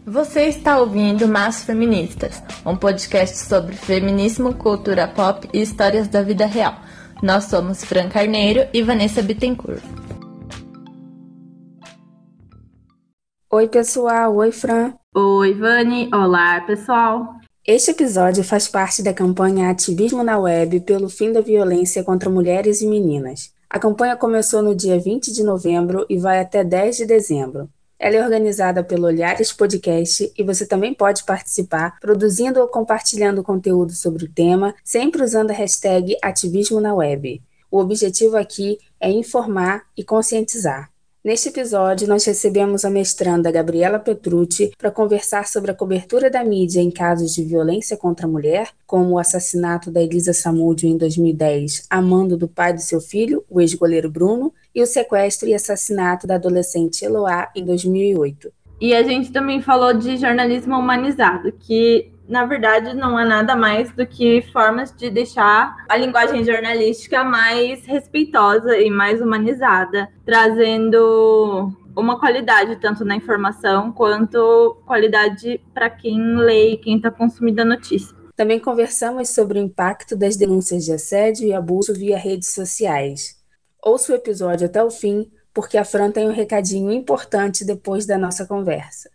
Você está ouvindo Mas Feministas, um podcast sobre feminismo, cultura pop e histórias da vida real. Nós somos Fran Carneiro e Vanessa Bittencourt. Oi, pessoal. Oi, Fran. Oi, Vani. Olá, pessoal. Este episódio faz parte da campanha Ativismo na Web pelo fim da violência contra mulheres e meninas. A campanha começou no dia 20 de novembro e vai até 10 de dezembro. Ela é organizada pelo Olhares Podcast e você também pode participar produzindo ou compartilhando conteúdo sobre o tema, sempre usando a hashtag Ativismo na Web. O objetivo aqui é informar e conscientizar. Neste episódio, nós recebemos a mestranda Gabriela Petrucci para conversar sobre a cobertura da mídia em casos de violência contra a mulher, como o assassinato da Elisa Samúdio em 2010, a mando do pai do seu filho, o ex-goleiro Bruno, e o sequestro e assassinato da adolescente Eloá em 2008. E a gente também falou de jornalismo humanizado, que na verdade não é nada mais do que formas de deixar a linguagem jornalística mais respeitosa e mais humanizada, trazendo uma qualidade tanto na informação quanto qualidade para quem lê e quem está consumindo a notícia. Também conversamos sobre o impacto das denúncias de assédio e abuso via redes sociais. Ouça o episódio até o fim, porque a Fran tem um recadinho importante depois da nossa conversa.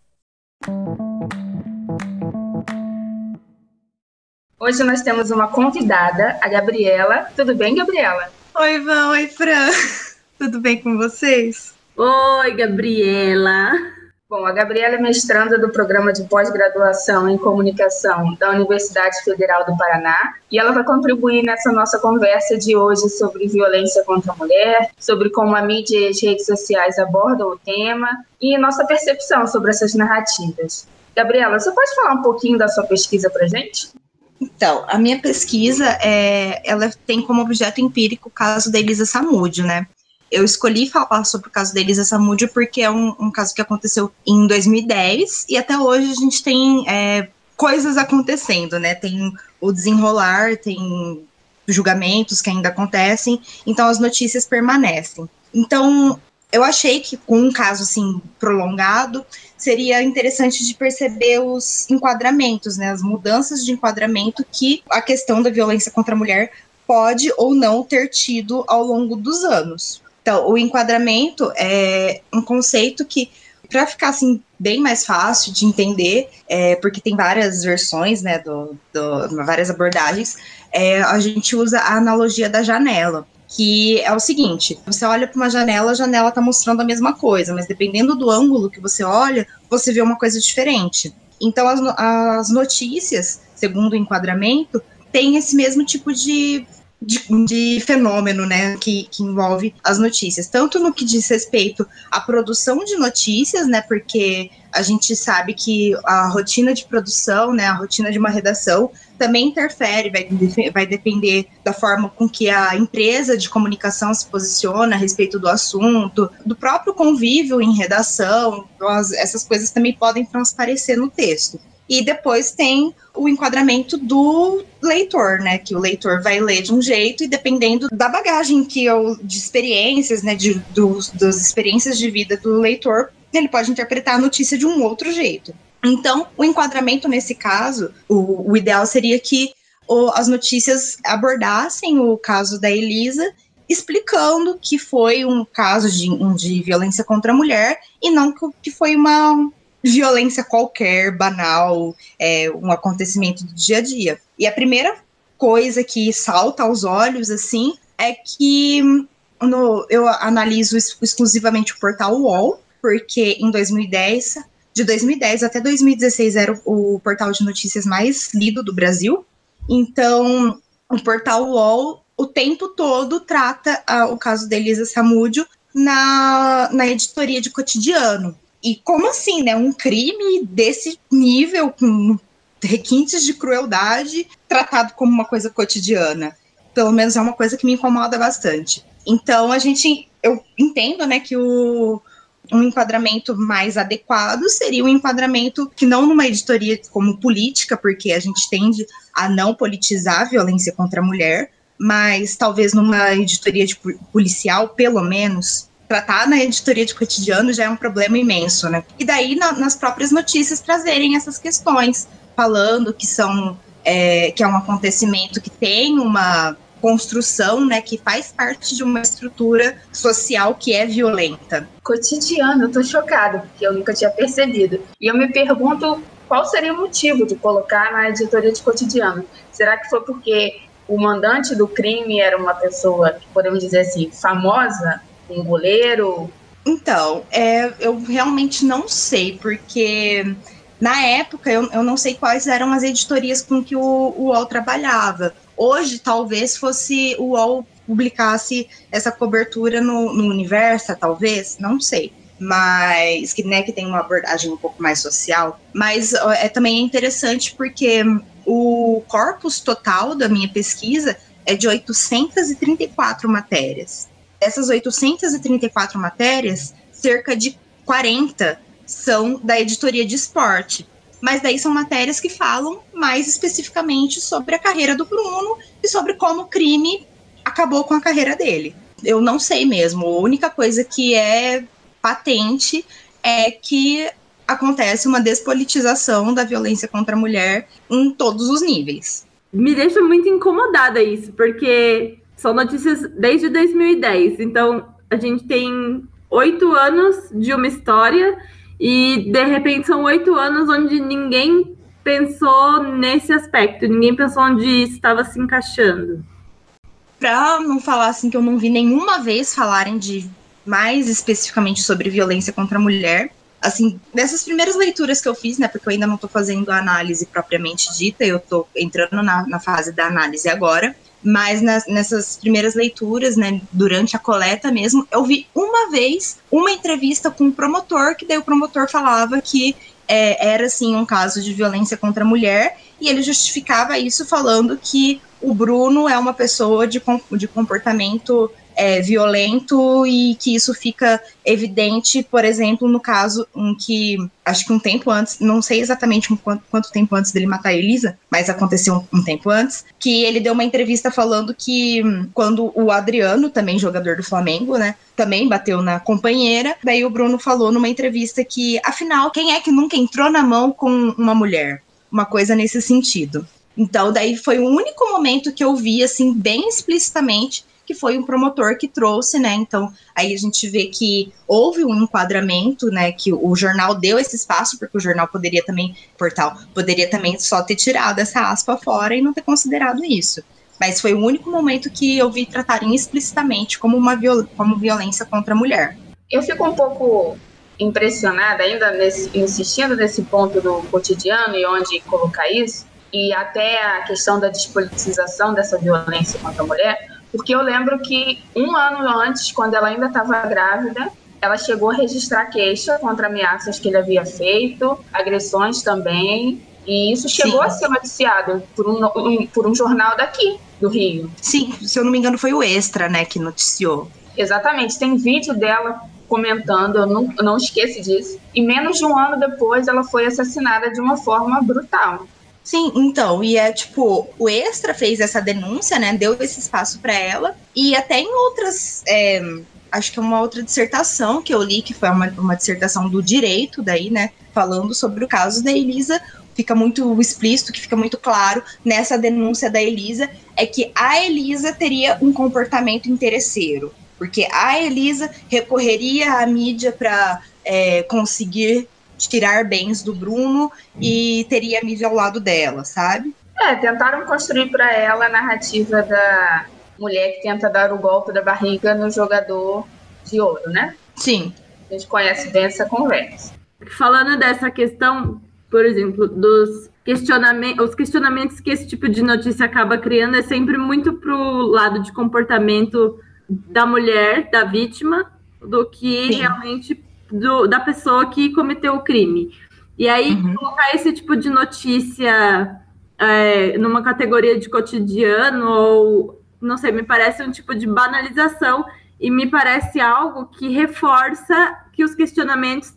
Hoje nós temos uma convidada, a Gabriela. Tudo bem, Gabriela? Oi, Van. Oi, Fran. Tudo bem com vocês? Oi, Gabriela. Bom, a Gabriela é mestranda do programa de pós-graduação em comunicação da Universidade Federal do Paraná e ela vai contribuir nessa nossa conversa de hoje sobre violência contra a mulher, sobre como a mídia e as redes sociais abordam o tema e nossa percepção sobre essas narrativas. Gabriela, você pode falar um pouquinho da sua pesquisa para a gente? Então, a minha pesquisa, ela tem como objeto empírico o caso da Elisa Samúdio, né? Eu escolhi falar sobre o caso da Elisa Samúdio porque é um caso que aconteceu em 2010 e até hoje a gente tem coisas acontecendo, né? Tem o desenrolar, tem julgamentos que ainda acontecem, então as notícias permanecem. Então, eu achei que com um caso assim prolongado, seria interessante de perceber os enquadramentos, né, as mudanças de enquadramento que a questão da violência contra a mulher pode ou não ter tido ao longo dos anos. Então, o enquadramento é um conceito que, para ficar assim bem mais fácil de entender, porque tem várias versões, né, várias abordagens, a gente usa a analogia da janela, que é o seguinte: você olha para uma janela, a janela está mostrando a mesma coisa, mas dependendo do ângulo que você olha, você vê uma coisa diferente. Então, as notícias, segundo o enquadramento, têm esse mesmo tipo de fenômeno, né, que envolve as notícias, tanto no que diz respeito à produção de notícias, né, porque a gente sabe que a rotina de produção, né, a rotina de uma redação também interfere, vai depender da forma com que a empresa de comunicação se posiciona a respeito do assunto, do próprio convívio em redação, essas coisas também podem transparecer no texto. E depois tem o enquadramento do leitor, né, que o leitor vai ler de um jeito e dependendo da bagagem de experiências, né, das experiências de vida do leitor, ele pode interpretar a notícia de um outro jeito. Então, o enquadramento nesse caso, o ideal seria que as notícias abordassem o caso da Elisa, explicando que foi um caso de violência contra a mulher e não que foi uma violência qualquer, banal, um acontecimento do dia a dia. E a primeira coisa que salta aos olhos, assim, é que eu analiso exclusivamente o portal UOL, porque em 2010, de 2010 até 2016 era o portal de notícias mais lido do Brasil. Então, o portal UOL, o tempo todo, trata o caso da Elisa Samúdio na editoria de cotidiano. E como assim, né? Um crime desse nível, com requintes de crueldade, tratado como uma coisa cotidiana. Pelo menos é uma coisa que me incomoda bastante. Então, eu entendo, né, que um enquadramento mais adequado seria um enquadramento que não numa editoria como política, porque a gente tende a não politizar a violência contra a mulher, mas talvez numa editoria policial, pelo menos, tratar na editoria de cotidiano já é um problema imenso, né? E daí, nas próprias notícias, trazerem essas questões, falando que que é um acontecimento que tem uma construção, né, que faz parte de uma estrutura social que é violenta. Cotidiano, eu tô chocada, porque eu nunca tinha percebido. E eu me pergunto qual seria o motivo de colocar na editoria de cotidiano. Será que foi porque o mandante do crime era uma pessoa, podemos dizer assim, famosa? Um goleiro? Então, eu realmente não sei, porque na época eu não sei quais eram as editorias com que o UOL trabalhava. Hoje, talvez fosse o UOL publicasse essa cobertura no Universa, talvez, não sei. Mas que tem uma abordagem um pouco mais social. Mas também é interessante porque o corpus total da minha pesquisa é de 834 matérias. Dessas 834 matérias, cerca de 40 são da editoria de esporte. Mas daí são matérias que falam mais especificamente sobre a carreira do Bruno e sobre como o crime acabou com a carreira dele. Eu não sei mesmo. A única coisa que é patente é que acontece uma despolitização da violência contra a mulher em todos os níveis. Me deixa muito incomodada isso, porque são notícias desde 2010. Então, a gente tem 8 anos de uma história e, de repente, são 8 anos onde ninguém pensou nesse aspecto, ninguém pensou onde isso estava se encaixando. Para não falar assim que eu não vi nenhuma vez falarem de mais especificamente sobre violência contra a mulher, assim, nessas primeiras leituras que eu fiz, né, porque eu ainda não estou fazendo a análise propriamente dita, eu estou entrando na fase da análise agora, mas nessas primeiras leituras, né, durante a coleta mesmo, eu vi uma vez uma entrevista com um promotor, que daí o promotor falava que era, assim, um caso de violência contra a mulher, e ele justificava isso falando que o Bruno é uma pessoa de comportamento violento e que isso fica evidente, por exemplo, no caso em que, acho que um tempo antes, não sei exatamente quanto tempo antes dele matar a Elisa, mas aconteceu um tempo antes, que ele deu uma entrevista falando que quando o Adriano, também jogador do Flamengo, né, também bateu na companheira, daí o Bruno falou numa entrevista que, afinal, quem é que nunca entrou na mão com uma mulher? Uma coisa nesse sentido. Então, daí foi o único momento que eu vi, assim, bem explicitamente, que foi um promotor que trouxe, né, então aí a gente vê que houve um enquadramento, né, que o jornal deu esse espaço, porque o jornal poderia também, o portal, poderia também só ter tirado essa aspa fora e não ter considerado isso. Mas foi o único momento que eu vi tratarem explicitamente como como violência contra a mulher. Eu fico um pouco impressionada, ainda insistindo nesse ponto do cotidiano e onde colocar isso, e até a questão da despolitização dessa violência contra a mulher, porque eu lembro que um ano antes, quando ela ainda estava grávida, ela chegou a registrar queixa contra ameaças que ele havia feito, agressões também, e isso chegou a ser noticiado por um jornal daqui, do Rio. Sim, se eu não me engano foi o Extra, né, que noticiou. Exatamente, tem vídeo dela comentando, eu não esqueço disso, e menos de um ano depois ela foi assassinada de uma forma brutal. Sim, então, e tipo, o Extra fez essa denúncia, né, deu esse espaço para ela, e até em outras, acho que é uma outra dissertação que eu li, que foi uma dissertação do direito daí, né, falando sobre o caso da Elisa, fica muito explícito, que fica muito claro nessa denúncia da Elisa, é que a Elisa teria um comportamento interesseiro, porque a Elisa recorreria à mídia para conseguir tirar bens do Bruno e teria a mídia ao lado dela, sabe? Tentaram construir para ela a narrativa da mulher que tenta dar o golpe da barriga no jogador de ouro, né? Sim. A gente conhece bem essa conversa. Falando dessa questão, por exemplo, dos os questionamentos que esse tipo de notícia acaba criando é sempre muito pro lado de comportamento da mulher, da vítima, do que realmente da pessoa que cometeu o crime. E aí, colocar esse tipo de notícia numa categoria de cotidiano, ou, não sei, me parece um tipo de banalização e me parece algo que reforça que os questionamentos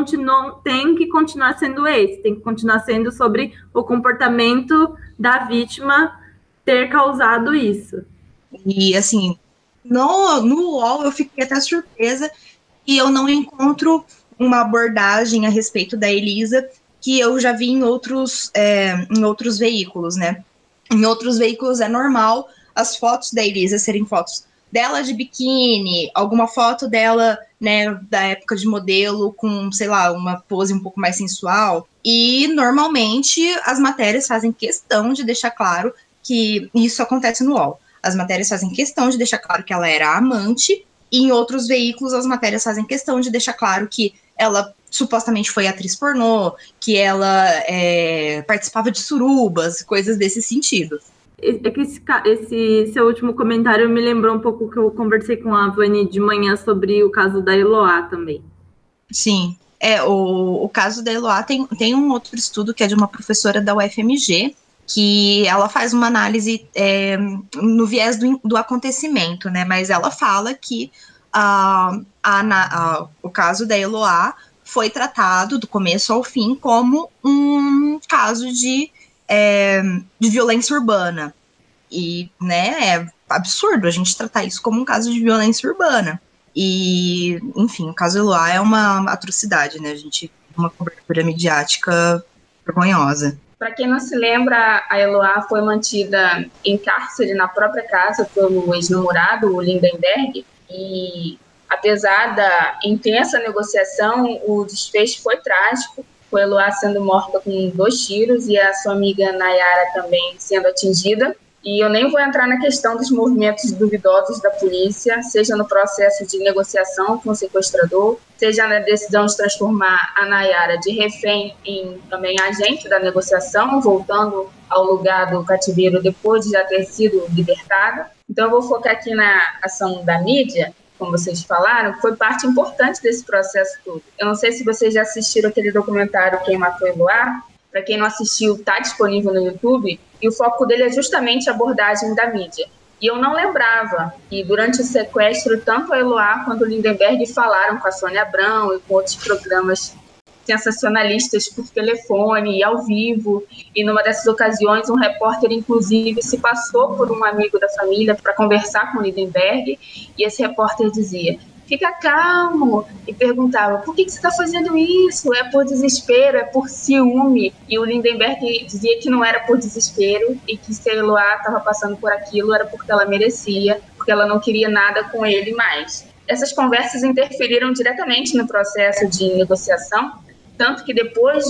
tem que continuar sendo tem que continuar sendo sobre o comportamento da vítima ter causado isso. E, assim, No UOL eu fiquei até surpresa e eu não encontro uma abordagem a respeito da Elisa que eu já vi em outros veículos, né? Em outros veículos é normal as fotos da Elisa serem fotos dela de biquíni, alguma foto dela, né, da época de modelo com, sei lá, uma pose um pouco mais sensual. E normalmente as matérias fazem questão de deixar claro que isso acontece no UOL. As matérias fazem questão de deixar claro que ela era amante, e em outros veículos as matérias fazem questão de deixar claro que ela supostamente foi atriz pornô, que ela participava de surubas, coisas desse sentido. É que esse seu último comentário me lembrou um pouco que eu conversei com a Vani de manhã sobre o caso da Eloá também. Sim. O caso da Eloá tem um outro estudo que é de uma professora da UFMG, que ela faz uma análise no viés do acontecimento, né? Mas ela fala que o caso da Eloá foi tratado do começo ao fim como um caso de violência urbana. E, né, é absurdo a gente tratar isso como um caso de violência urbana. E, enfim, o caso Eloá é uma atrocidade, né? A gente uma cobertura midiática vergonhosa. Para quem não se lembra, a Eloá foi mantida em cárcere na própria casa pelo ex-namorado, o Lindenberg, e apesar da intensa negociação, o desfecho foi trágico. Foi a Eloá sendo morta com 2 tiros e a sua amiga Nayara também sendo atingida. E eu nem vou entrar na questão dos movimentos duvidosos da polícia, seja no processo de negociação com o sequestrador, seja na decisão de transformar a Nayara de refém em também agente da negociação, voltando ao lugar do cativeiro depois de já ter sido libertada. Então eu vou focar aqui na ação da mídia, como vocês falaram, que foi parte importante desse processo todo. Eu não sei se vocês já assistiram aquele documentário Quem Matou Eloá. Para quem não assistiu, está disponível no YouTube, e o foco dele é justamente a abordagem da mídia. E eu não lembrava que durante o sequestro, tanto a Eloá quanto o Lindenberg falaram com a Sônia Abrão e com outros programas sensacionalistas por telefone e ao vivo, e numa dessas ocasiões um repórter inclusive se passou por um amigo da família para conversar com o Lindenberg, e esse repórter dizia: fica calmo, e perguntava: por que você está fazendo isso? É por desespero, é por ciúme. E o Lindenberg dizia que não era por desespero e que se a Eloá estava passando por aquilo era porque ela merecia, porque ela não queria nada com ele mais. Essas conversas interferiram diretamente no processo de negociação, tanto que depois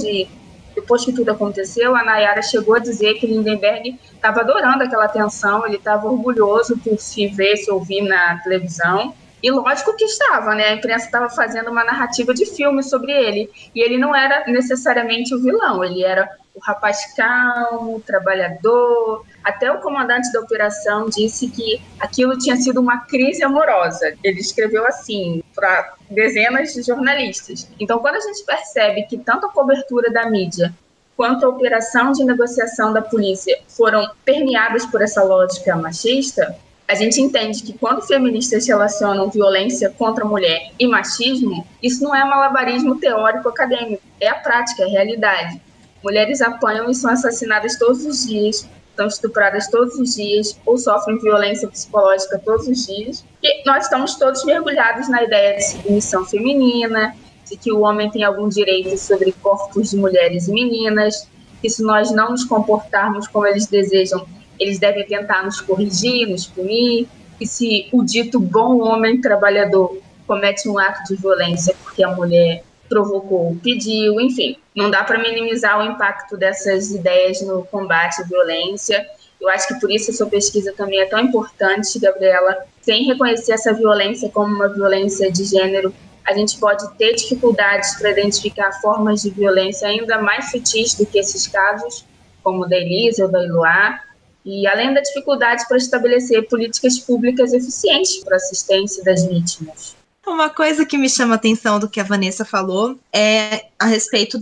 que tudo aconteceu, a Nayara chegou a dizer que Lindenberg estava adorando aquela atenção, ele estava orgulhoso por se ver, se ouvir na televisão. E lógico que estava, né? A imprensa estava fazendo uma narrativa de filme sobre ele. E ele não era necessariamente o vilão, ele era o rapaz calmo, trabalhador. Até o comandante da operação disse que aquilo tinha sido uma crise amorosa. Ele escreveu assim para dezenas de jornalistas. Então, quando a gente percebe que tanto a cobertura da mídia quanto a operação de negociação da polícia foram permeadas por essa lógica machista, a gente entende que quando feministas relacionam violência contra a mulher e machismo, isso não é malabarismo teórico acadêmico, é a prática, é a realidade. Mulheres apanham e são assassinadas todos os dias, são estupradas todos os dias ou sofrem violência psicológica todos os dias. E nós estamos todos mergulhados na ideia de submissão feminina, de que o homem tem algum direito sobre corpos de mulheres e meninas, que se nós não nos comportarmos como eles desejam, eles devem tentar nos corrigir, nos punir, e se o dito bom homem trabalhador comete um ato de violência porque a mulher provocou, pediu, enfim, não dá para minimizar o impacto dessas ideias no combate à violência. Eu acho que por isso a sua pesquisa também é tão importante, Gabriela. Sem reconhecer essa violência como uma violência de gênero, a gente pode ter dificuldades para identificar formas de violência ainda mais sutis do que esses casos, como o da Elisa ou da Eloá, e além da dificuldade para estabelecer políticas públicas eficientes para a assistência das vítimas. Uma coisa que me chama a atenção do que a Vanessa falou é a respeito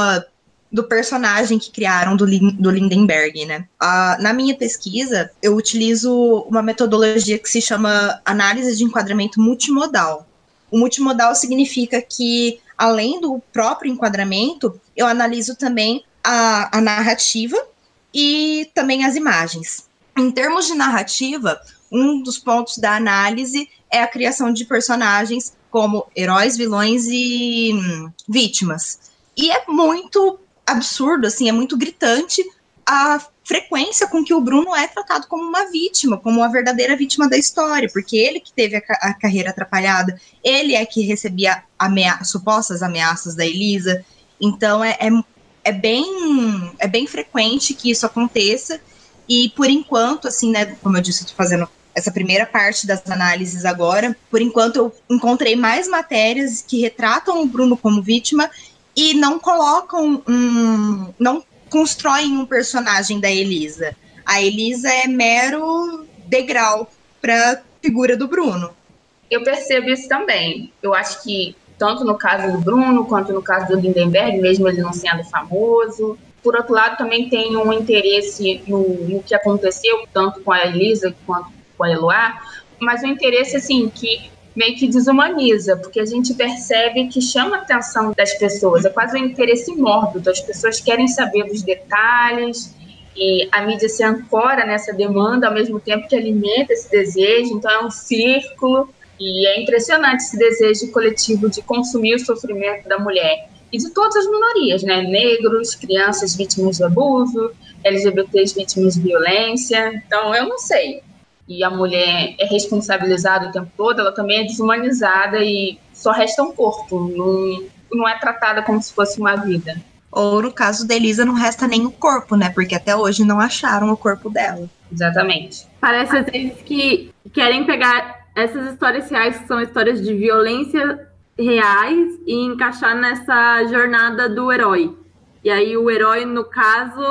do personagem que criaram do Lindenberg, né? Na minha pesquisa, eu utilizo uma metodologia que se chama análise de enquadramento multimodal. O multimodal significa que, além do próprio enquadramento, eu analiso também a narrativa e também as imagens. Em termos de narrativa, um dos pontos da análise é a criação de personagens como heróis, vilões e vítimas. E é muito absurdo, assim, é muito gritante a frequência com que o Bruno é tratado como uma vítima, como a verdadeira vítima da história, porque ele que teve a carreira atrapalhada, ele é que recebia supostas ameaças da Elisa. Então é bem frequente que isso aconteça, e por enquanto, assim, né, como eu disse, eu tô fazendo essa primeira parte das análises agora, por enquanto eu encontrei mais matérias que retratam o Bruno como vítima e não colocam não constroem um personagem da Elisa. A Elisa é mero degrau para a figura do Bruno. Eu percebo isso também. Eu acho que tanto no caso do Bruno, quanto no caso do Lindenberg, mesmo ele não sendo famoso. Por outro lado, também tem um interesse no que aconteceu, tanto com a Elisa quanto com a Eloá, mas um interesse, assim, que meio que desumaniza, porque a gente percebe que chama a atenção das pessoas, é quase um interesse mórbido, as pessoas querem saber dos detalhes, e a mídia se ancora nessa demanda, ao mesmo tempo que alimenta esse desejo, então é um círculo. E é impressionante esse desejo coletivo de consumir o sofrimento da mulher. E de todas as minorias, né? Negros, crianças vítimas de abuso, LGBTs vítimas de violência. Então, eu não sei. E a mulher é responsabilizada o tempo todo, ela também é desumanizada e só resta um corpo. Não é tratada como se fosse uma vida. Ou, no caso da Elisa, não resta nem o corpo, né? Porque até hoje não acharam o corpo dela. Exatamente. Parece às vezes que querem pegar essas histórias reais, que são histórias de violência reais, e encaixar nessa jornada do herói. E aí o herói, no caso,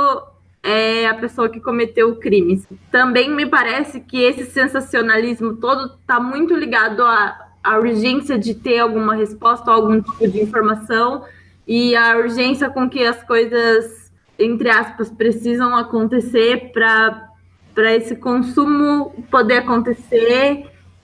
é a pessoa que cometeu o crime. Também me parece que esse sensacionalismo todo está muito ligado à urgência de ter alguma resposta, algum tipo de informação, e a urgência com que as coisas, entre aspas, precisam acontecer para esse consumo poder acontecer.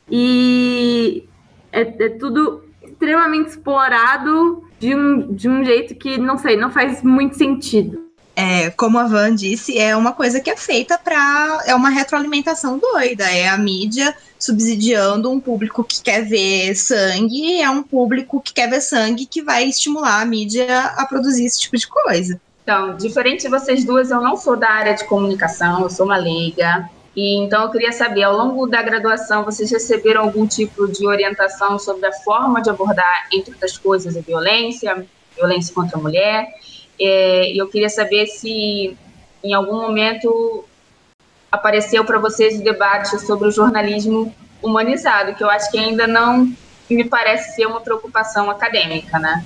E é tudo extremamente explorado de um jeito que, não sei, não faz muito sentido. Como a Van disse, é uma coisa que é feita é uma retroalimentação doida, é a mídia subsidiando um público que quer ver sangue, é um público que quer ver sangue que vai estimular a mídia a produzir esse tipo de coisa. Então, diferente de vocês duas, eu não sou da área de comunicação, eu sou uma leiga. E então eu queria saber, ao longo da graduação, vocês receberam algum tipo de orientação sobre a forma de abordar, entre outras coisas, a violência contra a mulher? E eu queria saber se em algum momento apareceu para vocês o debate sobre o jornalismo humanizado, que eu acho que ainda não me parece ser uma preocupação acadêmica, né?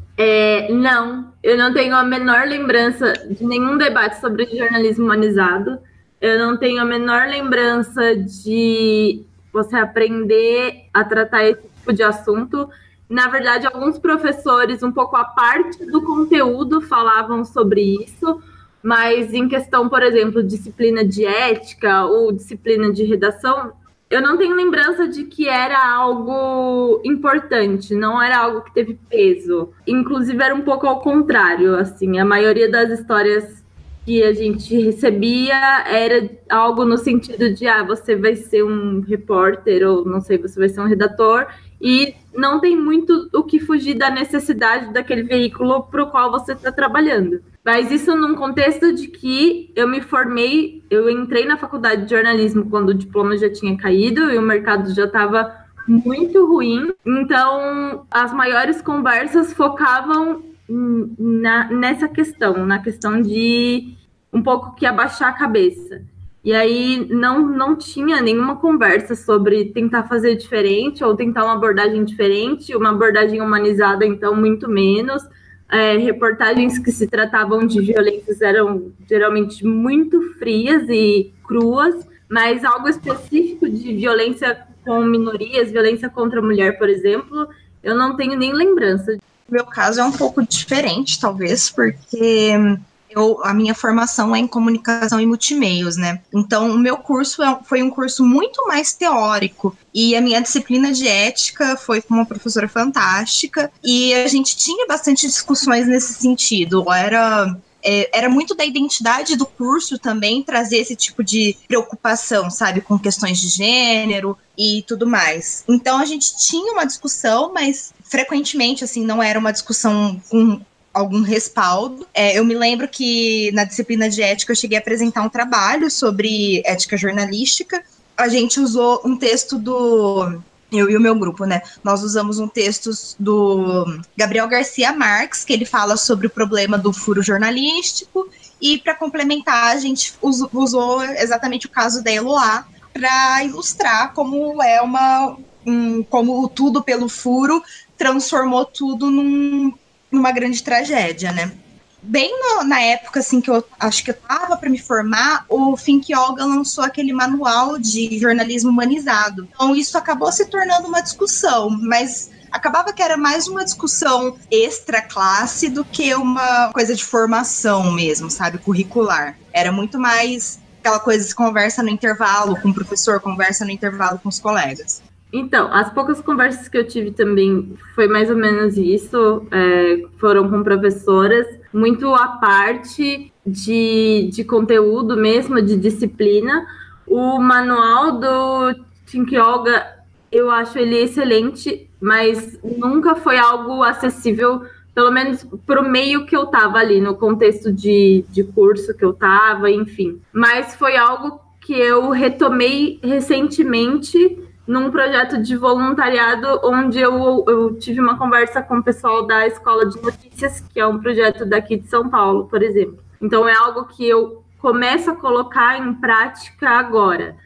Não, eu não tenho a menor lembrança de nenhum debate sobre jornalismo humanizado. Eu não tenho a menor lembrança de você aprender a tratar esse tipo de assunto. Na verdade, alguns professores, um pouco à parte do conteúdo, falavam sobre isso, mas em questão, por exemplo, disciplina de ética ou disciplina de redação, eu não tenho lembrança de que era algo importante, não era algo que teve peso. Inclusive, era um pouco ao contrário, assim, a maioria das histórias que a gente recebia era algo no sentido de, você vai ser um repórter, ou não sei, você vai ser um redator, e não tem muito o que fugir da necessidade daquele veículo para o qual você está trabalhando. Mas isso num contexto de que eu me formei, eu entrei na faculdade de jornalismo quando o diploma já tinha caído e o mercado já estava muito ruim. Então, as maiores conversas focavam nessa questão, na questão de um pouco que abaixar a cabeça. E aí não tinha nenhuma conversa sobre tentar fazer diferente ou tentar uma abordagem diferente, uma abordagem humanizada, então, muito menos. Reportagens que se tratavam de violências eram geralmente muito frias e cruas, mas algo específico de violência com minorias, violência contra a mulher, por exemplo, eu não tenho nem lembrança. O meu caso é um pouco diferente, talvez, porque a minha formação é em comunicação e multimeios, né? Então, o meu curso foi um curso muito mais teórico, e a minha disciplina de ética foi com uma professora fantástica, e a gente tinha bastante discussões nesse sentido. era muito da identidade do curso também trazer esse tipo de preocupação, sabe, com questões de gênero e tudo mais. Então a gente tinha uma discussão, mas frequentemente, assim, não era uma discussão com algum respaldo. Eu me lembro que na disciplina de ética eu cheguei a apresentar um trabalho sobre ética jornalística. A gente usou um texto eu e o meu grupo, né? Nós usamos um texto do Gabriel Garcia Marques, que ele fala sobre o problema do furo jornalístico, e para complementar, a gente usou exatamente o caso da Eloá para ilustrar como como tudo pelo furo transformou tudo numa grande tragédia, né? Bem na época, assim, que eu acho que eu estava para me formar, o Fink Olga lançou aquele manual de jornalismo humanizado. Então, isso acabou se tornando uma discussão, mas acabava que era mais uma discussão extra-classe do que uma coisa de formação mesmo, sabe, curricular. Era muito mais aquela coisa de conversa no intervalo com o professor, conversa no intervalo com os colegas. Então, as poucas conversas que eu tive também foi mais ou menos isso, foram com professoras, muito à parte de conteúdo mesmo, de disciplina. O manual do Fink Olga, eu acho ele excelente, mas nunca foi algo acessível, pelo menos para o meio que eu estava ali, no contexto de curso que eu estava, enfim. Mas foi algo que eu retomei recentemente num projeto de voluntariado, onde eu tive uma conversa com o pessoal da Escola de Notícias, que é um projeto daqui de São Paulo, por exemplo. Então, é algo que eu começo a colocar em prática agora.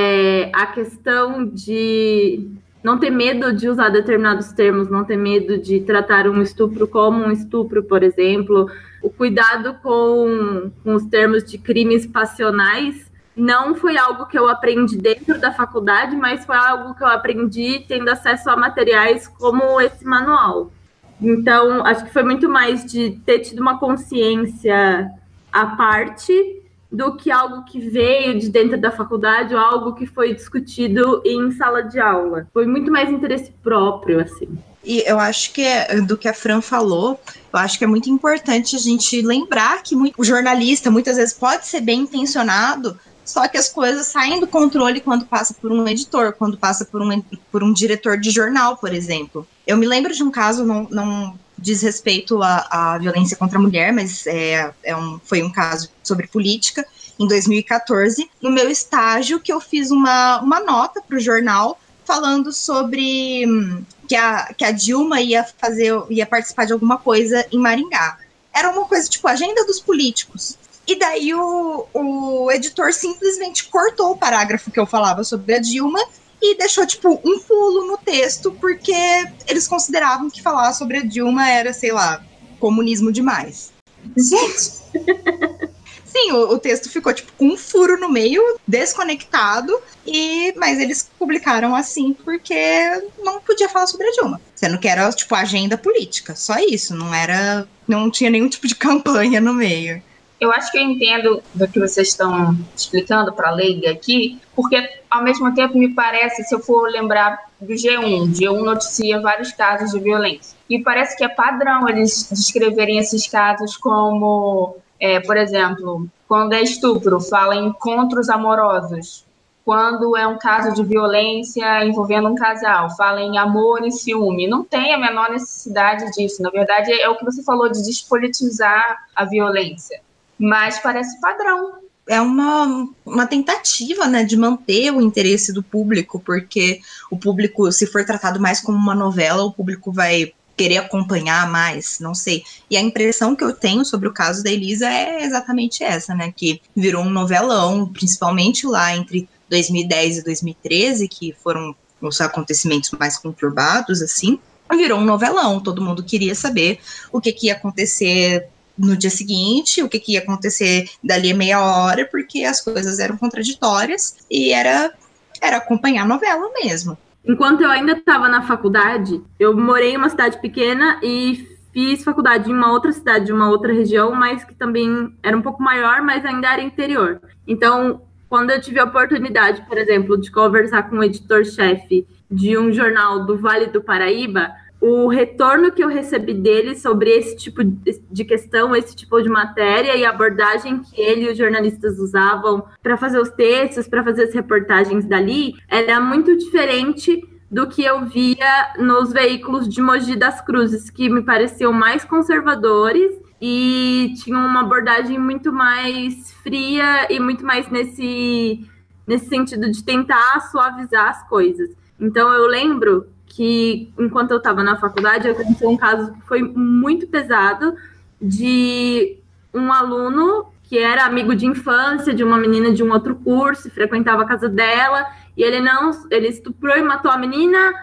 A questão de não ter medo de usar determinados termos, não ter medo de tratar um estupro como um estupro, por exemplo. O cuidado com os termos de crimes passionais não foi algo que eu aprendi dentro da faculdade, mas foi algo que eu aprendi tendo acesso a materiais como esse manual. Então, acho que foi muito mais de ter tido uma consciência à parte do que algo que veio de dentro da faculdade ou algo que foi discutido em sala de aula. Foi muito mais interesse próprio, assim. E eu acho que do que a Fran falou, eu acho que é muito importante a gente lembrar que o jornalista muitas vezes pode ser bem intencionado, só que as coisas saem do controle quando passa por um editor, quando passa por um diretor de jornal, por exemplo. Eu me lembro de um caso, não diz respeito à violência contra a mulher, mas foi um caso sobre política, em 2014, no meu estágio, que eu fiz uma nota para o jornal falando sobre que a Dilma ia participar de alguma coisa em Maringá. Era uma coisa tipo agenda dos políticos. E daí o editor simplesmente cortou o parágrafo que eu falava sobre a Dilma e deixou, tipo, um pulo no texto, porque eles consideravam que falar sobre a Dilma era, sei lá, comunismo demais. Gente! Sim, o texto ficou, tipo, com um furo no meio, desconectado, mas eles publicaram assim porque não podia falar sobre a Dilma. Sendo que era, tipo, agenda política, só isso, não tinha nenhum tipo de campanha no meio. Eu acho que eu entendo do que vocês estão explicando para a leiga aqui, porque ao mesmo tempo me parece, se eu for lembrar do G1 noticia vários casos de violência. E parece que é padrão eles descreverem esses casos como, por exemplo, quando é estupro, fala em encontros amorosos. Quando é um caso de violência envolvendo um casal, fala em amor e ciúme. Não tem a menor necessidade disso. Na verdade, é o que você falou de despolitizar a violência. Mas parece padrão. É uma tentativa, né, de manter o interesse do público, porque o público, se for tratado mais como uma novela, o público vai querer acompanhar mais, não sei. E a impressão que eu tenho sobre o caso da Elisa é exatamente essa, né, que virou um novelão, principalmente lá entre 2010 e 2013, que foram os acontecimentos mais conturbados, assim, virou um novelão, todo mundo queria saber o que ia acontecer no dia seguinte, o que ia acontecer dali a meia hora, porque as coisas eram contraditórias e era acompanhar a novela mesmo. Enquanto eu ainda estava na faculdade, eu morei em uma cidade pequena e fiz faculdade em uma outra cidade, de uma outra região, mas que também era um pouco maior, mas ainda era interior. Então, quando eu tive a oportunidade, por exemplo, de conversar com o editor-chefe de um jornal do Vale do Paraíba, o retorno que eu recebi dele sobre esse tipo de questão, esse tipo de matéria e a abordagem que ele e os jornalistas usavam para fazer os textos, para fazer as reportagens dali, era muito diferente do que eu via nos veículos de Mogi das Cruzes, que me pareciam mais conservadores e tinham uma abordagem muito mais fria e muito mais nesse sentido de tentar suavizar as coisas. Então, eu lembro que, enquanto eu estava na faculdade, aconteceu um caso que foi muito pesado de um aluno que era amigo de infância de uma menina de um outro curso, frequentava a casa dela, e ele estuprou e matou a menina,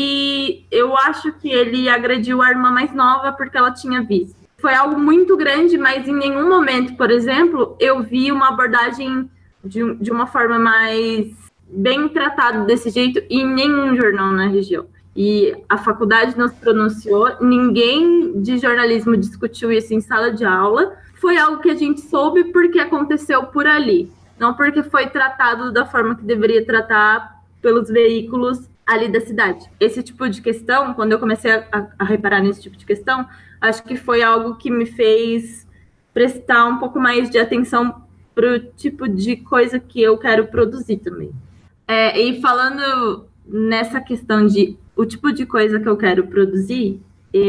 e eu acho que ele agrediu a irmã mais nova porque ela tinha visto. Foi algo muito grande, mas em nenhum momento, por exemplo, eu vi uma abordagem de uma forma mais bem tratada desse jeito em nenhum jornal na região. E a faculdade não se pronunciou, ninguém de jornalismo discutiu isso em sala de aula. Foi algo que a gente soube porque aconteceu por ali, não porque foi tratado da forma que deveria tratar pelos veículos ali da cidade. Esse tipo de questão, quando eu comecei a reparar nesse tipo de questão, acho que foi algo que me fez prestar um pouco mais de atenção para o tipo de coisa que eu quero produzir também. E falando nessa questão de o tipo de coisa que eu quero produzir,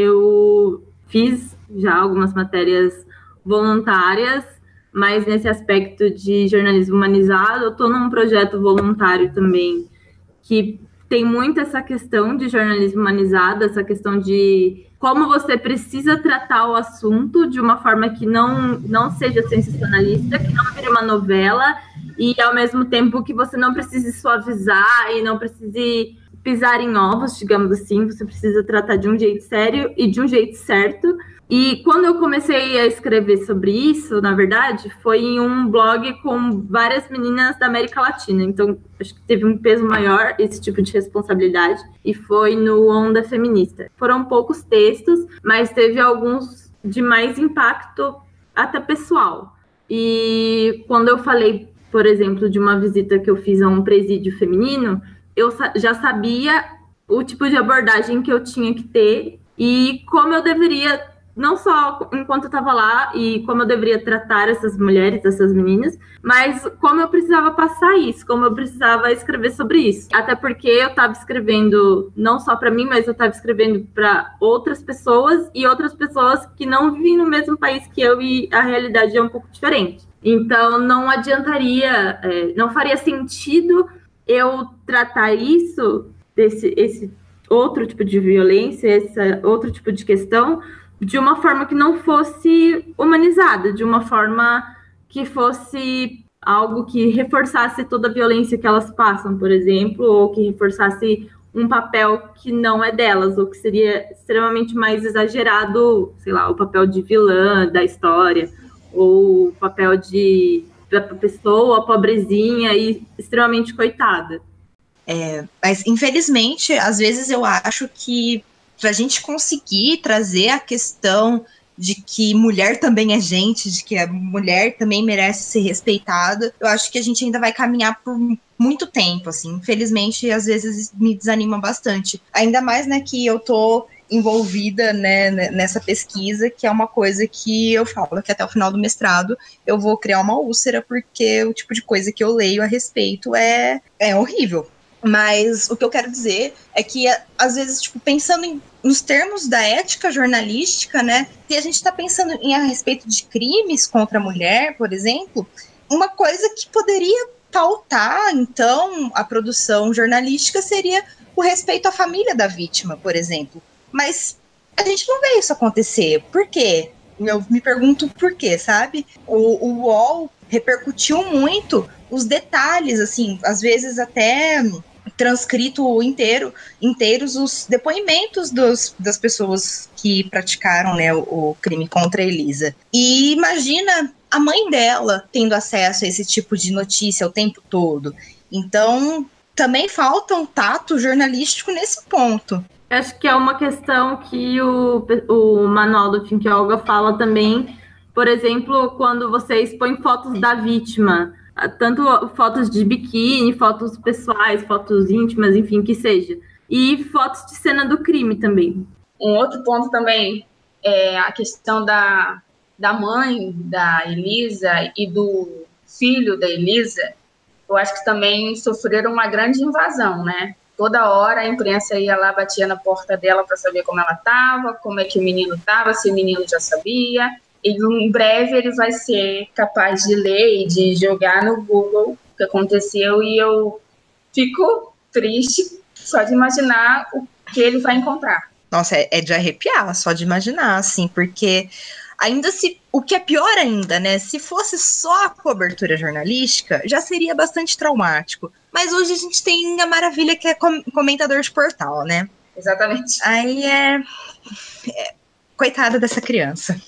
eu fiz já algumas matérias voluntárias, mas nesse aspecto de jornalismo humanizado, eu estou num projeto voluntário também, que tem muito essa questão de jornalismo humanizado, essa questão de como você precisa tratar o assunto de uma forma que não seja sensacionalista, que não vire uma novela, e ao mesmo tempo que você não precise suavizar e não precise pisar em ovos, digamos assim, você precisa tratar de um jeito sério e de um jeito certo. E quando eu comecei a escrever sobre isso, na verdade, foi em um blog com várias meninas da América Latina. Então, acho que teve um peso maior esse tipo de responsabilidade. E foi no Onda Feminista. Foram poucos textos, mas teve alguns de mais impacto até pessoal. E quando eu falei, por exemplo, de uma visita que eu fiz a um presídio feminino, eu já sabia o tipo de abordagem que eu tinha que ter e como eu deveria, não só enquanto eu estava lá, e como eu deveria tratar essas mulheres, essas meninas, mas como eu precisava passar isso, como eu precisava escrever sobre isso. Até porque eu estava escrevendo não só para mim, mas eu estava escrevendo para outras pessoas e outras pessoas que não vivem no mesmo país que eu e a realidade é um pouco diferente. Então, não adiantaria, não faria sentido eu tratar isso, esse outro tipo de violência, esse outro tipo de questão, de uma forma que não fosse humanizada, de uma forma que fosse algo que reforçasse toda a violência que elas passam, por exemplo, ou que reforçasse um papel que não é delas, ou que seria extremamente mais exagerado, sei lá, o papel de vilã da história, ou o papel da pessoa pobrezinha e extremamente coitada. Mas, infelizmente, às vezes eu acho que para a gente conseguir trazer a questão de que mulher também é gente, de que a mulher também merece ser respeitada, eu acho que a gente ainda vai caminhar por muito tempo, assim. Infelizmente, às vezes me desanima bastante. Ainda mais, né, que eu tô envolvida, né, nessa pesquisa, que é uma coisa que eu falo que até o final do mestrado eu vou criar uma úlcera, porque o tipo de coisa que eu leio a respeito é horrível. Mas o que eu quero dizer é que, às vezes, tipo, pensando nos termos da ética jornalística, né, se a gente está pensando a respeito de crimes contra a mulher, por exemplo, uma coisa que poderia pautar, então, a produção jornalística seria o respeito à família da vítima, por exemplo. Mas a gente não vê isso acontecer. Por quê? Eu me pergunto por quê, sabe? O UOL repercutiu muito os detalhes, assim, às vezes até transcrito inteiros os depoimentos das pessoas que praticaram, né, o crime contra a Elisa. E imagina a mãe dela tendo acesso a esse tipo de notícia o tempo todo. Então, também falta um tato jornalístico nesse ponto. Acho que é uma questão que o manual do Think Olga fala também, por exemplo, quando você expõe fotos da vítima, tanto fotos de biquíni, fotos pessoais, fotos íntimas, enfim, que seja, e fotos de cena do crime também. Um outro ponto também é a questão da mãe da Elisa e do filho da Elisa. Eu acho que também sofreram uma grande invasão, né? Toda hora a imprensa ia lá, batia na porta dela para saber como ela estava, como é que o menino estava, se o menino já sabia. E em breve ele vai ser capaz de ler e de jogar no Google o que aconteceu, e eu fico triste só de imaginar o que ele vai encontrar. Nossa, é de arrepiar só de imaginar, assim, porque ainda se... O que é pior ainda, né? Se fosse só a cobertura jornalística, já seria bastante traumático. Mas hoje a gente tem a maravilha que é comentador de portal, né? Exatamente. Aí coitada dessa criança.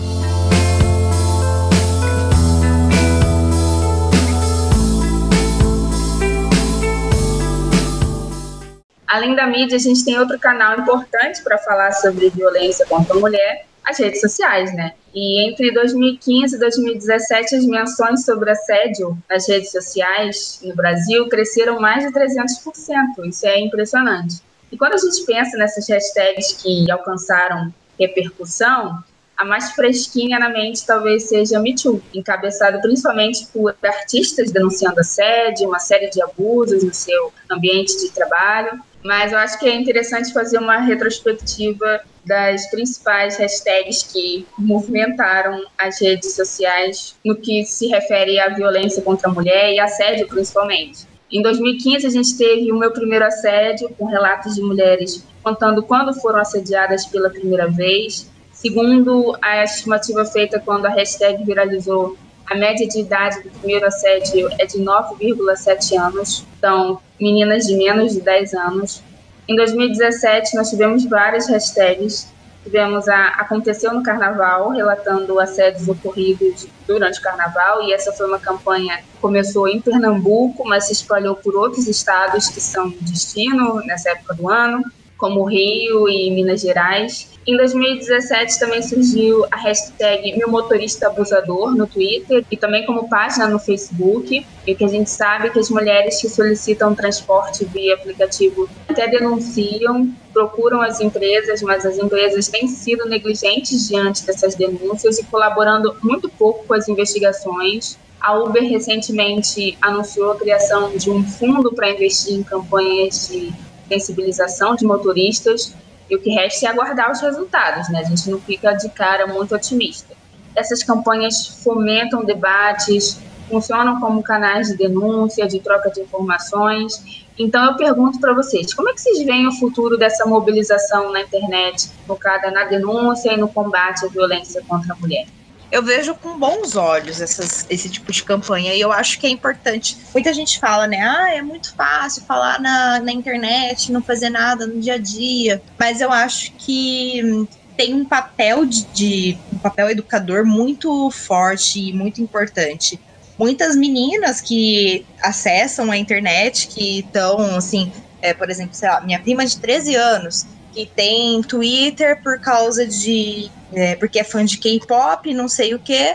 Além da mídia, a gente tem outro canal importante para falar sobre violência contra a mulher, as redes sociais, né? E entre 2015 e 2017, as menções sobre assédio nas redes sociais no Brasil cresceram mais de 300%. Isso é impressionante. E quando a gente pensa nessas hashtags que alcançaram repercussão, a mais fresquinha na mente talvez seja Me Too, encabeçado principalmente por artistas denunciando assédio, uma série de abusos no seu ambiente de trabalho. Mas eu acho que é interessante fazer uma retrospectiva das principais hashtags que movimentaram as redes sociais no que se refere à violência contra a mulher e assédio, principalmente. Em 2015, a gente teve o Meu Primeiro Assédio, com relatos de mulheres contando quando foram assediadas pela primeira vez. Segundo a estimativa feita quando a hashtag viralizou, a média de idade do primeiro assédio é de 9,7 anos, então meninas de menos de 10 anos. Em 2017, nós tivemos várias hashtags. Tivemos a Aconteceu no Carnaval, relatando assédios ocorridos durante o Carnaval, e essa foi uma campanha que começou em Pernambuco, mas se espalhou por outros estados que são destino nessa época do ano, como Rio e Minas Gerais. Em 2017 também surgiu a hashtag Meu Motorista Abusador no Twitter e também como página no Facebook, e que a gente sabe que as mulheres que solicitam transporte via aplicativo até denunciam, procuram as empresas, mas as empresas têm sido negligentes diante dessas denúncias e colaborando muito pouco com as investigações. A Uber recentemente anunciou a criação de um fundo para investir em campanhas de sensibilização de motoristas, e o que resta é aguardar os resultados, né? A gente não fica de cara muito otimista. Essas campanhas fomentam debates, funcionam como canais de denúncia, de troca de informações. Então eu pergunto para vocês, como é que vocês veem o futuro dessa mobilização na internet, focada na denúncia e no combate à violência contra a mulher? Eu vejo com bons olhos esse tipo de campanha, e eu acho que é importante. Muita gente fala, né? É muito fácil falar na internet, não fazer nada no dia a dia. Mas eu acho que tem um papel um papel educador muito forte e muito importante. Muitas meninas que acessam a internet, que estão, assim, por exemplo, sei lá, minha prima de 13 anos, que tem Twitter por causa de... porque é fã de K-pop, não sei o quê,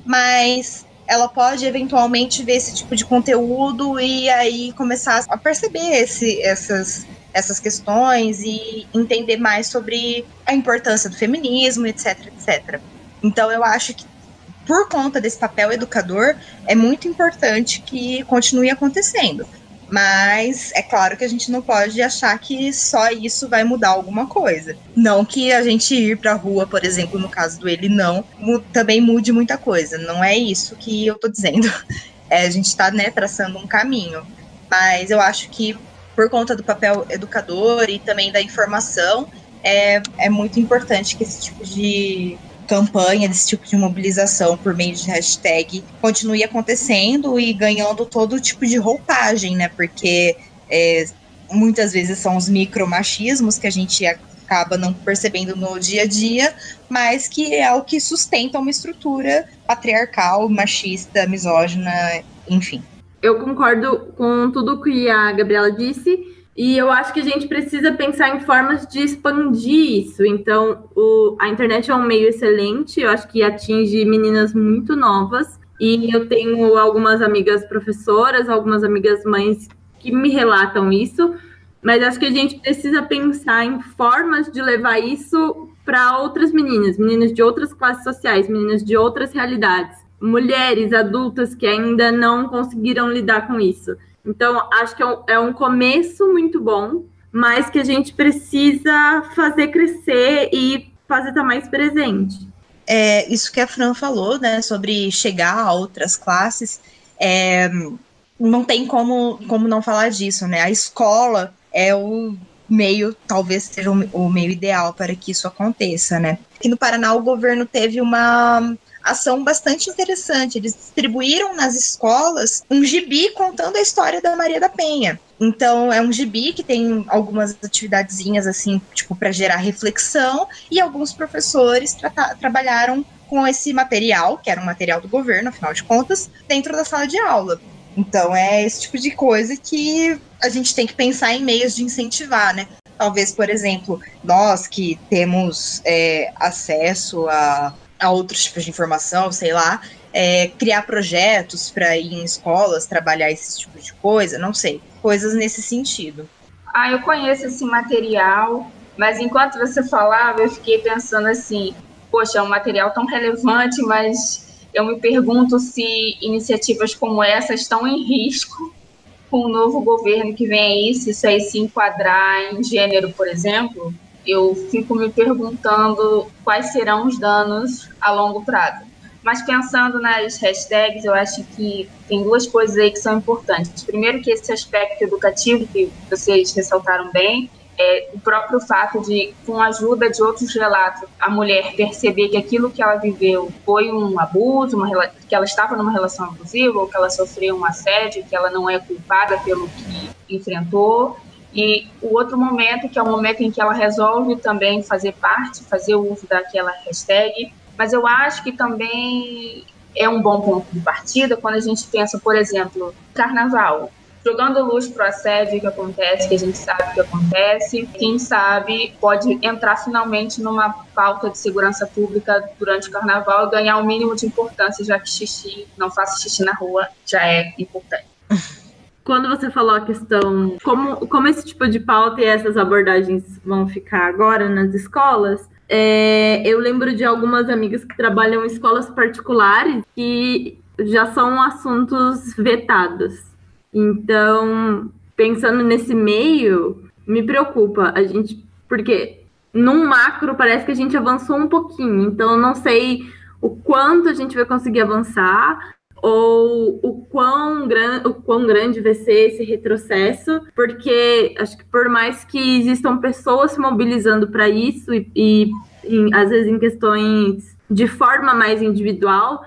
mas ela pode eventualmente ver esse tipo de conteúdo e aí começar a perceber essas questões e entender mais sobre a importância do feminismo, etc, etc. Então eu acho que por conta desse papel educador, é muito importante que continue acontecendo. Mas é claro que a gente não pode achar que só isso vai mudar alguma coisa. Não que a gente ir pra rua, por exemplo, no caso do Ele Não, também mude muita coisa. Não é isso que eu tô dizendo. A gente tá, né, traçando um caminho. Mas eu acho que por conta do papel educador e também da informação, é muito importante que esse tipo de campanha, desse tipo de mobilização por meio de hashtag continue acontecendo e ganhando todo tipo de roupagem, né? Porque muitas vezes são os micromachismos que a gente acaba não percebendo no dia a dia, mas que é o que sustenta uma estrutura patriarcal, machista, misógina, enfim. Eu concordo com tudo que a Gabriela disse, e eu acho que a gente precisa pensar em formas de expandir isso. Então, a internet é um meio excelente, eu acho que atinge meninas muito novas, e eu tenho algumas amigas professoras, algumas amigas mães que me relatam isso, Mas acho que a gente precisa pensar em formas de levar isso para outras meninas de outras classes sociais, meninas de outras realidades, mulheres adultas que ainda não conseguiram lidar com isso. Então, acho que é um começo muito bom, mas que a gente precisa fazer crescer e fazer estar mais presente. Isso que a Fran falou, né, sobre chegar a outras classes, não tem como não falar disso, né? A escola é o meio, talvez seja o meio ideal para que isso aconteça, né? Aqui no Paraná, o governo teve uma ação bastante interessante. Eles distribuíram nas escolas um gibi contando a história da Maria da Penha. Então, é um gibi que tem algumas atividadezinhas, assim, tipo, para gerar reflexão, e alguns professores trabalharam com esse material, que era um material do governo, afinal de contas, dentro da sala de aula. Então, é esse tipo de coisa que a gente tem que pensar em meios de incentivar, né? Talvez, por exemplo, nós que temos acesso a outros tipos de informação, sei lá, criar projetos para ir em escolas, trabalhar esse tipo de coisa, não sei, coisas nesse sentido. Eu conheço esse material, mas enquanto você falava, eu fiquei pensando assim, poxa, é um material tão relevante, mas eu me pergunto se iniciativas como essa estão em risco com o novo governo que vem aí, se isso aí se enquadrar em gênero, por exemplo. Eu fico me perguntando quais serão os danos a longo prazo. Mas pensando nas hashtags, eu acho que tem duas coisas aí que são importantes. Primeiro, que esse aspecto educativo que vocês ressaltaram bem, o próprio fato de, com a ajuda de outros relatos, a mulher perceber que aquilo que ela viveu foi um abuso, que ela estava numa relação abusiva, ou que ela sofreu um assédio, que ela não é culpada pelo que enfrentou. E o outro momento, que é o momento em que ela resolve também fazer o uso daquela hashtag. Mas eu acho que também é um bom ponto de partida quando a gente pensa, por exemplo, carnaval. Jogando luz para o assédio que acontece, que a gente sabe que acontece, quem sabe pode entrar finalmente numa pauta de segurança pública durante o carnaval e ganhar o mínimo de importância, já que não faça xixi na rua já é importante. Quando você falou a questão, como esse tipo de pauta e essas abordagens vão ficar agora nas escolas, eu lembro de algumas amigas que trabalham em escolas particulares que já são assuntos vetados. Então, pensando nesse meio, me preocupa porque num macro parece que a gente avançou um pouquinho, então eu não sei o quanto a gente vai conseguir avançar ou o quão grande vai ser esse retrocesso, porque acho que por mais que existam pessoas se mobilizando para isso e às vezes em questões de forma mais individual,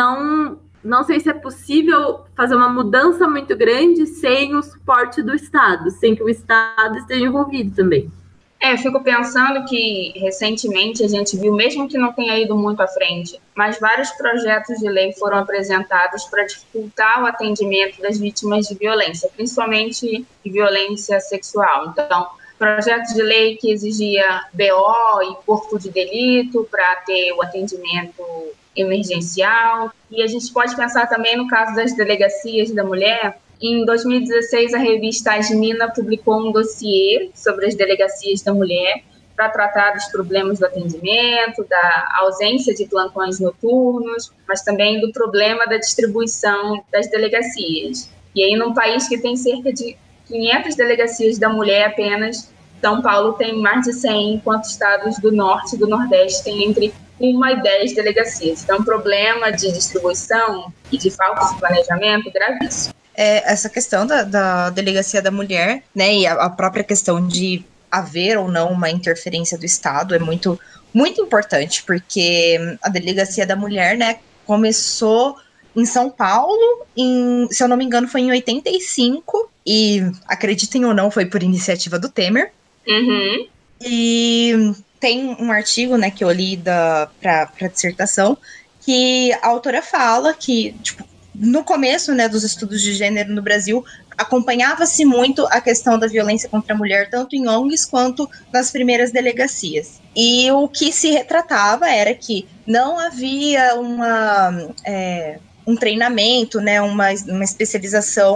não sei se é possível fazer uma mudança muito grande sem o suporte do Estado, sem que o Estado esteja envolvido também. Eu fico pensando que, recentemente, a gente viu, mesmo que não tenha ido muito à frente, mas vários projetos de lei foram apresentados para dificultar o atendimento das vítimas de violência, principalmente de violência sexual. Então, projetos de lei que exigia BO e corpo de delito para ter o atendimento emergencial. E a gente pode pensar também no caso das delegacias da mulher. Em 2016, a revista Asmina publicou um dossiê sobre as delegacias da mulher para tratar dos problemas do atendimento, da ausência de plantões noturnos, mas também do problema da distribuição das delegacias. E aí, num país que tem cerca de 500 delegacias da mulher apenas, São Paulo tem mais de 100, enquanto estados do Norte e do Nordeste têm entre 1 e 10 delegacias. Então, um problema de distribuição e de falta de planejamento gravíssimo. Essa questão da delegacia da mulher, né, e a própria questão de haver ou não uma interferência do Estado é muito, muito importante, porque a delegacia da mulher, né, começou em São Paulo, se eu não me engano, foi em 85, e acreditem ou não, foi por iniciativa do Temer. Uhum. E tem um artigo, né, que eu li para dissertação, que a autora fala que, tipo, no começo, né, dos estudos de gênero no Brasil, acompanhava-se muito a questão da violência contra a mulher, tanto em ONGs quanto nas primeiras delegacias. E o que se retratava era que não havia um treinamento, né, uma especialização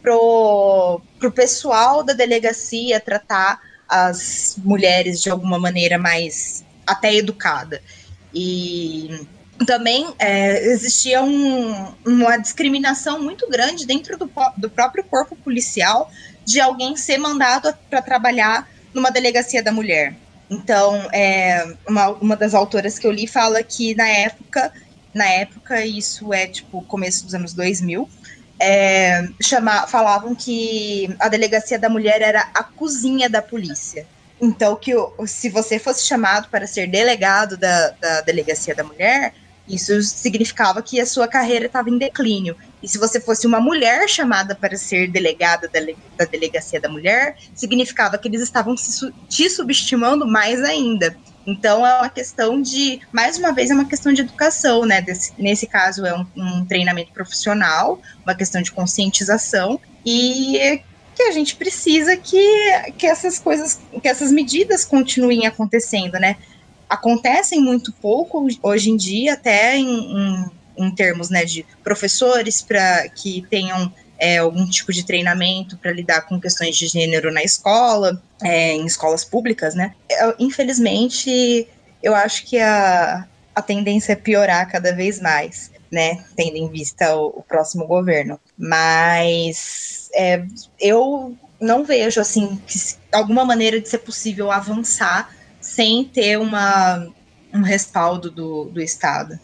pro pessoal da delegacia tratar as mulheres de alguma maneira mais até educada. E também existia uma discriminação muito grande dentro do próprio corpo policial de alguém ser mandado para trabalhar numa delegacia da mulher. Então, uma das autoras que eu li fala que na época, isso é tipo começo dos anos 2000, falavam que a delegacia da mulher era a cozinha da polícia. Então, se você fosse chamado para ser delegado da delegacia da mulher, isso significava que a sua carreira estava em declínio. E se você fosse uma mulher chamada para ser delegada da delegacia da mulher, significava que eles estavam te subestimando mais ainda. Então, é uma questão mais uma vez, é uma questão de educação, né? Nesse caso, é um treinamento profissional, uma questão de conscientização, e que a gente precisa que essas medidas continuem acontecendo, né? Acontecem muito pouco hoje em dia, até em termos, né, de professores para que tenham algum tipo de treinamento para lidar com questões de gênero na escola, em escolas públicas, né? Infelizmente, eu acho que a tendência é piorar cada vez mais, né? Tendo em vista o próximo governo. Mas eu não vejo, assim, alguma maneira de ser possível avançar sem ter um respaldo do Estado.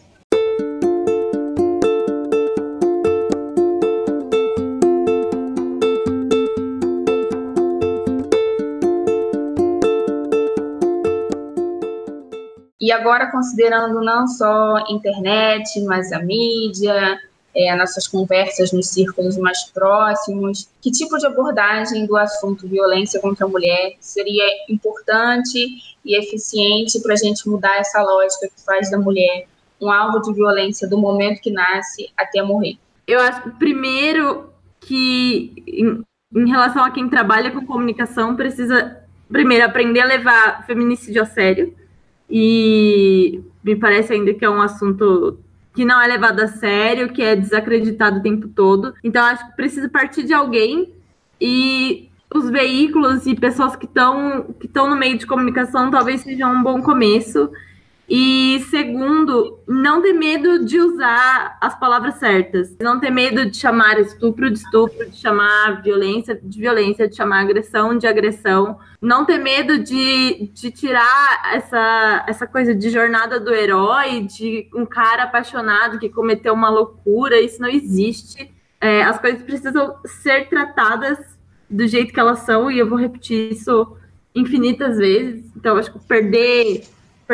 E agora, considerando não só a internet, mas a mídia, nossas conversas nos círculos mais próximos, que tipo de abordagem do assunto violência contra a mulher seria importante e eficiente para a gente mudar essa lógica que faz da mulher um alvo de violência do momento que nasce até morrer? Eu acho, primeiro, que em relação a quem trabalha com comunicação, precisa, primeiro, aprender a levar feminicídio a sério. E me parece ainda que é um assunto que não é levado a sério, que é desacreditado o tempo todo. Então, acho que precisa partir de alguém, e os veículos e pessoas que estão no meio de comunicação talvez sejam um bom começo. E segundo, não ter medo de usar as palavras certas. Não ter medo de chamar estupro, de chamar violência, de chamar agressão, de agressão. Não ter medo de tirar essa coisa de jornada do herói, de um cara apaixonado que cometeu uma loucura. Isso não existe. As coisas precisam ser tratadas do jeito que elas são, e eu vou repetir isso infinitas vezes. Então, acho que perder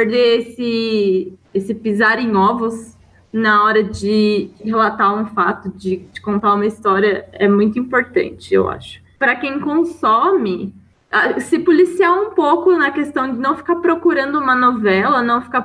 esse pisar em ovos na hora de relatar um fato, de contar uma história, é muito importante, eu acho. Para quem consome, se policiar um pouco na questão de não ficar procurando uma novela, não ficar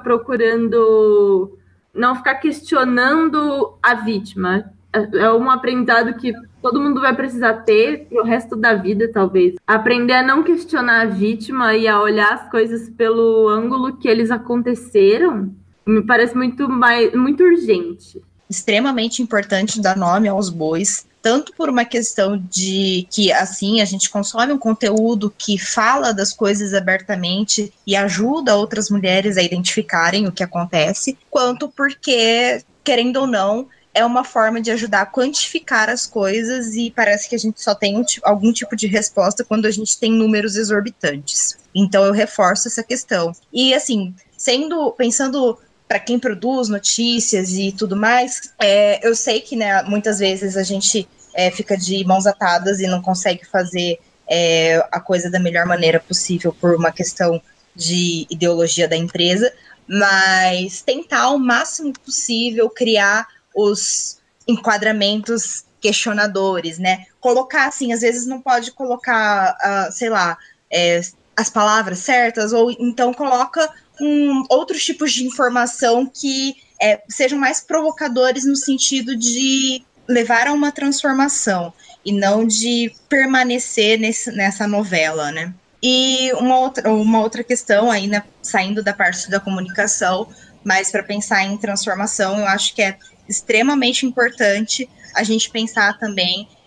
questionando a vítima. É um aprendizado que todo mundo vai precisar ter pro resto da vida, talvez. Aprender a não questionar a vítima e a olhar as coisas pelo ângulo que eles aconteceram, me parece muito urgente. Extremamente importante dar nome aos bois, tanto por uma questão de que, assim, a gente consome um conteúdo que fala das coisas abertamente e ajuda outras mulheres a identificarem o que acontece, quanto porque, querendo ou não, é uma forma de ajudar a quantificar as coisas, e parece que a gente só tem algum tipo de resposta quando a gente tem números exorbitantes. Então eu reforço essa questão. E assim, pensando para quem produz notícias e tudo mais, eu sei que, né, muitas vezes a gente fica de mãos atadas e não consegue fazer a coisa da melhor maneira possível por uma questão de ideologia da empresa, mas tentar o máximo possível criar os enquadramentos questionadores, né? Colocar, assim, às vezes não pode colocar, as palavras certas, ou então coloca outros tipos de informação que sejam mais provocadores no sentido de levar a uma transformação e não de permanecer nessa novela, né? E uma outra questão aí, né, saindo da parte da comunicação, mas para pensar em transformação, eu acho que é extremamente importante a gente pensar também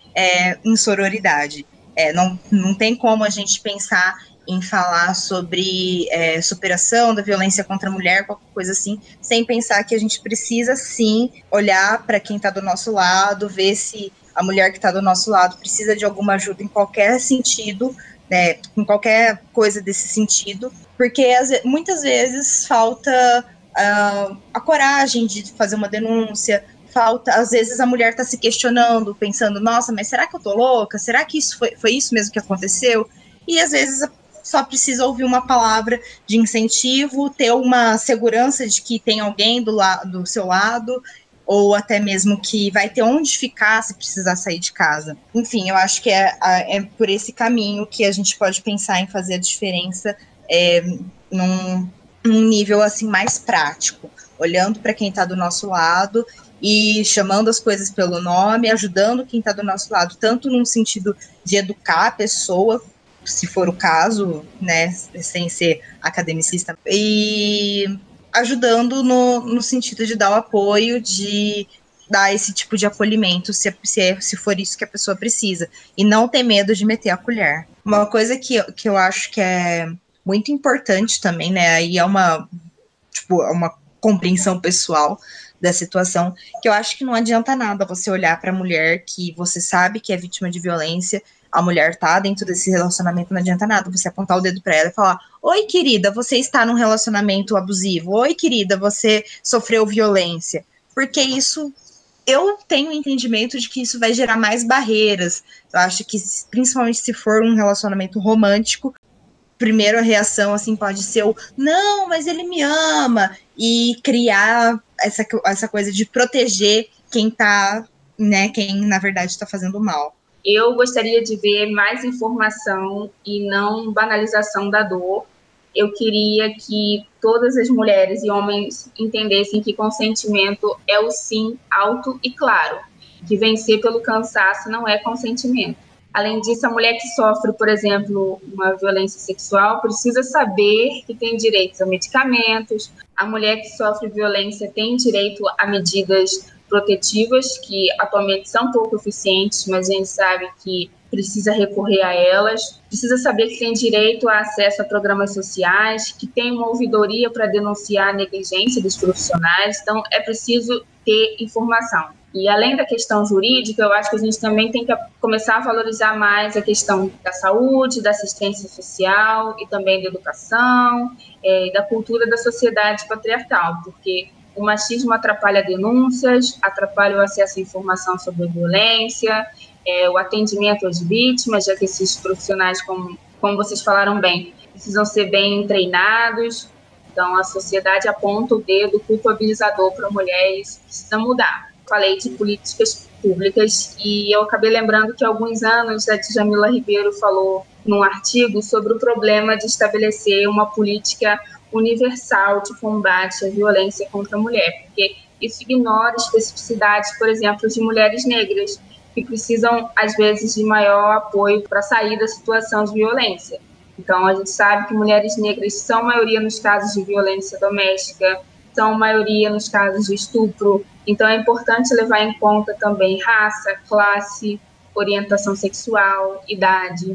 em sororidade. Não tem como a gente pensar em falar sobre superação da violência contra a mulher, qualquer coisa assim, sem pensar que a gente precisa, sim, olhar para quem está do nosso lado, ver se a mulher que está do nosso lado precisa de alguma ajuda em qualquer sentido, né, em qualquer coisa desse sentido, porque muitas vezes falta a coragem de fazer uma denúncia, às vezes a mulher está se questionando, pensando, nossa, mas será que eu tô louca? Será que isso foi isso mesmo que aconteceu? E às vezes só precisa ouvir uma palavra de incentivo, ter uma segurança de que tem alguém do seu lado, ou até mesmo que vai ter onde ficar se precisar sair de casa. Enfim, eu acho que é por esse caminho que a gente pode pensar em fazer a diferença num nível assim mais prático, olhando para quem está do nosso lado e chamando as coisas pelo nome, ajudando quem está do nosso lado, tanto num sentido de educar a pessoa, se for o caso, né, sem ser academicista, e ajudando no sentido de dar o apoio, de dar esse tipo de acolhimento, se for isso que a pessoa precisa, e não ter medo de meter a colher. Uma coisa que eu acho que é muito importante também, né, aí é uma compreensão pessoal da situação, que eu acho que não adianta nada você olhar para a mulher que você sabe que é vítima de violência, a mulher tá dentro desse relacionamento, não adianta nada você apontar o dedo para ela e falar, oi querida, você está num relacionamento abusivo, oi querida, você sofreu violência, porque isso, eu tenho o entendimento de que isso vai gerar mais barreiras. Eu acho que, principalmente se for um relacionamento romântico, primeiro a reação assim pode ser o não, mas ele me ama, e criar essa coisa de proteger quem tá, né, quem na verdade está fazendo mal. Eu gostaria de ver mais informação e não banalização da dor. Eu queria que todas as mulheres e homens entendessem que consentimento é o sim alto e claro, que vencer pelo cansaço não é consentimento. Além disso, a mulher que sofre, por exemplo, uma violência sexual precisa saber que tem direito a medicamentos. A mulher que sofre violência tem direito a medidas protetivas, que atualmente são pouco eficientes, mas a gente sabe que precisa recorrer a elas. Precisa saber que tem direito a acesso a programas sociais, que tem uma ouvidoria para denunciar a negligência dos profissionais. Então, é preciso ter informação. E além da questão jurídica, eu acho que a gente também tem que começar a valorizar mais a questão da saúde, da assistência social e também da educação e da cultura da sociedade patriarcal, porque o machismo atrapalha denúncias, atrapalha o acesso à informação sobre a violência, o atendimento às vítimas, já que esses profissionais, como vocês falaram bem, precisam ser bem treinados. Então, a sociedade aponta o dedo culpabilizador para a mulher e isso precisa mudar. Falei de políticas públicas e eu acabei lembrando que há alguns anos a Djamila Ribeiro falou num artigo sobre o problema de estabelecer uma política universal de combate à violência contra a mulher, porque isso ignora especificidades, por exemplo, de mulheres negras, que precisam, às vezes, de maior apoio para sair da situação de violência. Então, a gente sabe que mulheres negras são maioria nos casos de violência doméstica, são maioria nos casos de estupro. Então, é importante levar em conta também raça, classe, orientação sexual, idade.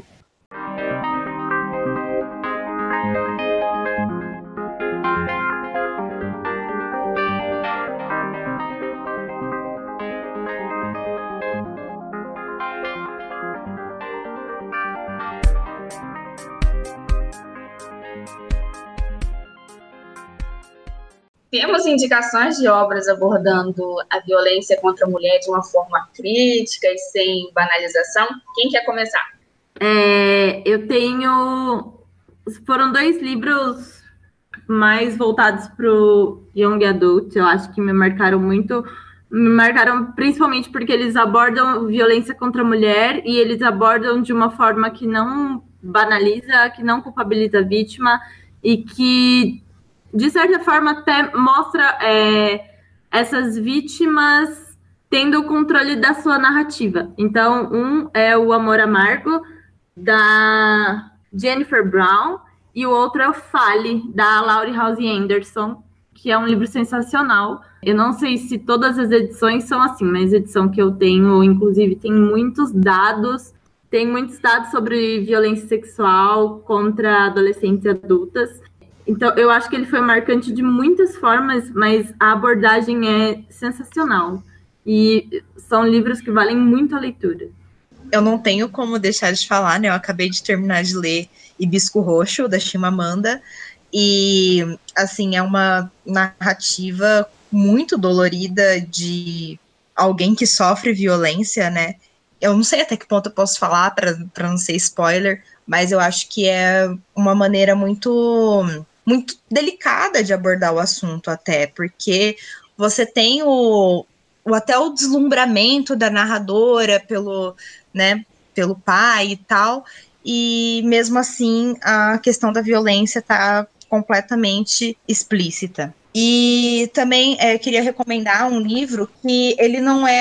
Temos indicações de obras abordando a violência contra a mulher de uma forma crítica e sem banalização. Quem quer começar? Eu tenho... Foram 2 livros mais voltados para o Young Adult, eu acho que me marcaram muito. Me marcaram principalmente porque eles abordam violência contra a mulher e eles abordam de uma forma que não banaliza, que não culpabiliza a vítima e que, de certa forma, até mostra essas vítimas tendo o controle da sua narrativa. Então, um é O Amor Amargo, da Jennifer Brown, e o outro é o Fale, da Laurie Halse Anderson, que é um livro sensacional. Eu não sei se todas as edições são assim, mas a edição que eu tenho, inclusive, tem muitos dados sobre violência sexual contra adolescentes e adultas. Então, eu acho que ele foi marcante de muitas formas, mas a abordagem é sensacional. E são livros que valem muito a leitura. Eu não tenho como deixar de falar, né? Eu acabei de terminar de ler Hibisco Roxo, da Chimamanda, e, assim, é uma narrativa muito dolorida de alguém que sofre violência, né? Eu não sei até que ponto eu posso falar para não ser spoiler, mas eu acho que é uma maneira muito delicada de abordar o assunto até, porque você tem até o deslumbramento da narradora pelo pai e tal, e mesmo assim a questão da violência está completamente explícita. E também queria recomendar um livro que ele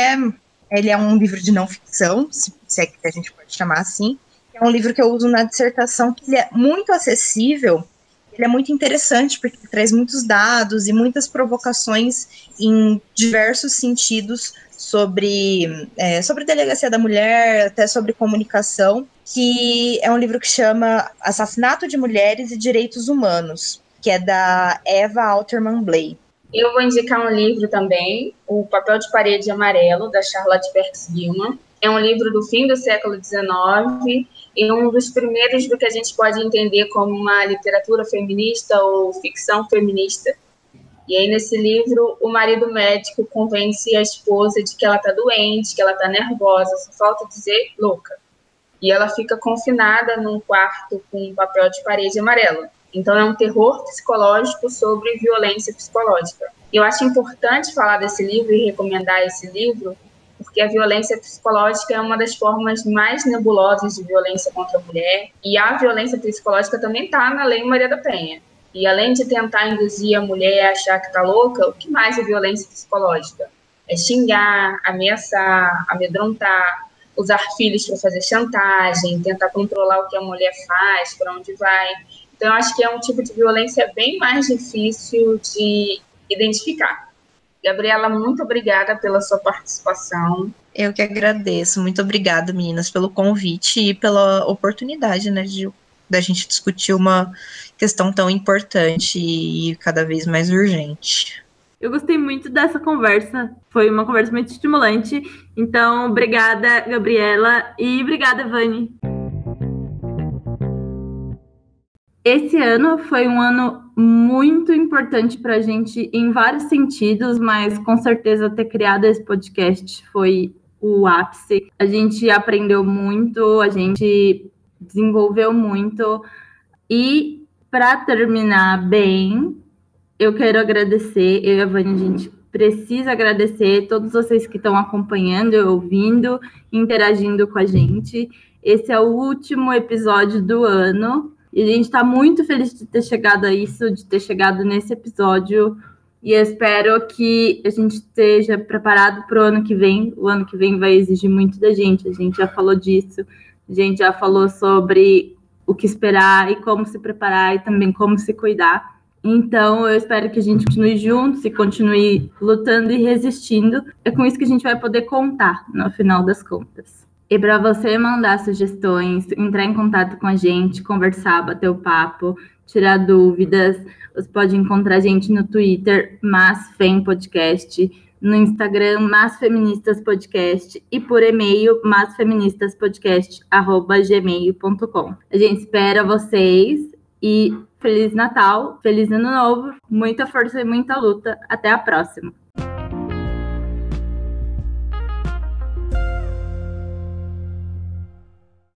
é um livro de não ficção, se é que a gente pode chamar assim. É um livro que eu uso na dissertação, que ele é muito acessível, ele é muito interessante, porque traz muitos dados e muitas provocações em diversos sentidos sobre delegacia da mulher, até sobre comunicação, que é um livro que chama Assassinato de Mulheres e Direitos Humanos, que é da Eva Alterman Bley. Eu vou indicar um livro também, O Papel de Parede Amarelo, da Charlotte Perkins Gilman. É um livro do fim do século XIX e um dos primeiros do que a gente pode entender como uma literatura feminista ou ficção feminista. E aí, nesse livro, o marido médico convence a esposa de que ela está doente, que ela está nervosa, só falta dizer louca. E ela fica confinada num quarto com um papel de parede amarelo. Então, é um terror psicológico sobre violência psicológica. Eu acho importante falar desse livro e recomendar esse livro, porque a violência psicológica é uma das formas mais nebulosas de violência contra a mulher, e a violência psicológica também está na Lei Maria da Penha. E além de tentar induzir a mulher a achar que está louca, o que mais é violência psicológica? É xingar, ameaçar, amedrontar, usar filhos para fazer chantagem, tentar controlar o que a mulher faz, para onde vai. Então, eu acho que é um tipo de violência bem mais difícil de identificar. Gabriela, muito obrigada pela sua participação. Eu que agradeço. Muito obrigada, meninas, pelo convite e pela oportunidade, né, da gente discutir uma questão tão importante e cada vez mais urgente. Eu gostei muito dessa conversa. Foi uma conversa muito estimulante. Então, obrigada, Gabriela, e obrigada, Vani. Esse ano foi um ano muito importante para a gente em vários sentidos, mas com certeza ter criado esse podcast foi o ápice. A gente aprendeu muito, a gente desenvolveu muito. E para terminar bem, eu quero agradecer, eu e a Vânia, a gente precisa agradecer todos vocês que estão acompanhando, ouvindo, interagindo com a gente. Esse é o último episódio do ano. E a gente está muito feliz de ter chegado a isso, de ter chegado nesse episódio. E eu espero que a gente esteja preparado para o ano que vem. O ano que vem vai exigir muito da gente. A gente já falou disso. A gente já falou sobre o que esperar e como se preparar e também como se cuidar. Então, eu espero que a gente continue juntos e continue lutando e resistindo. É com isso que a gente vai poder contar no final das contas. E para você mandar sugestões, entrar em contato com a gente, conversar, bater o papo, tirar dúvidas, você pode encontrar a gente no Twitter, MasFemPodcast, no Instagram, MasFeministasPodcast, e por e-mail, masfeministaspodcast@gmail.com. A gente espera vocês e Feliz Natal, Feliz Ano Novo, muita força e muita luta. Até a próxima!